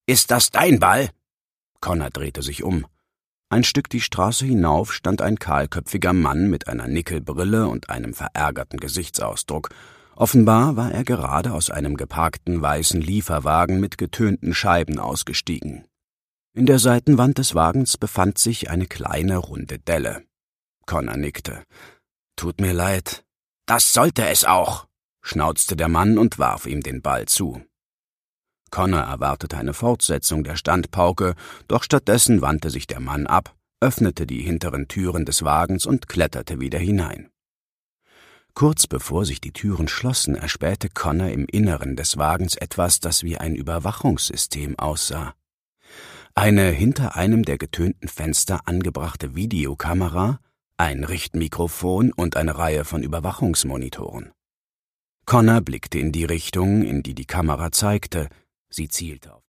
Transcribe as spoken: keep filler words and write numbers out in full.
Ist das dein Ball?« Connor drehte sich um. Ein Stück die Straße hinauf stand ein kahlköpfiger Mann mit einer Nickelbrille und einem verärgerten Gesichtsausdruck. Offenbar war er gerade aus einem geparkten weißen Lieferwagen mit getönten Scheiben ausgestiegen. In der Seitenwand des Wagens befand sich eine kleine runde Delle. Connor nickte. »Tut mir leid.« »Das sollte es auch«, schnauzte der Mann und warf ihm den Ball zu. Connor erwartete eine Fortsetzung der Standpauke, doch stattdessen wandte sich der Mann ab, öffnete die hinteren Türen des Wagens und kletterte wieder hinein. Kurz bevor sich die Türen schlossen, erspähte Connor im Inneren des Wagens etwas, das wie ein Überwachungssystem aussah. Eine hinter einem der getönten Fenster angebrachte Videokamera, ein Richtmikrofon und eine Reihe von Überwachungsmonitoren. Connor blickte in die Richtung, in die die Kamera zeigte. Sie zielte auf